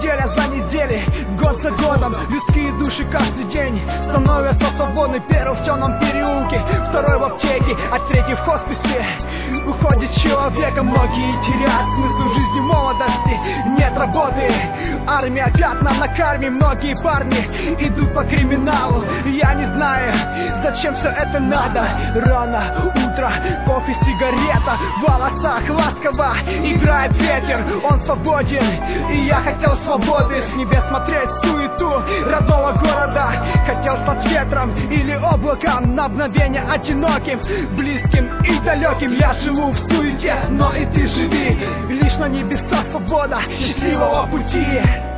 неделя за неделей, год за годом. Людские души каждый день становятся свободны. Первый в темном переулке, второй в аптеке, а третий в хосписе. Уходит человека, многие теряют смысл жизни в молодости. Нет работы, армия опять нам на карме. Многие парни идут по криминалу. Я не знаю, зачем все это надо. Рано утро, кофе, сигарета, в волосах ласково играет ветер. Он свободен, и я хотел свободы. С небес смотреть суету родного города. Хотел стать ветром или облаком, на мгновение одиноким, близким и далеким. Я живу в суете, но и ты живи. Лишь на небесах свобода, счастливого пути.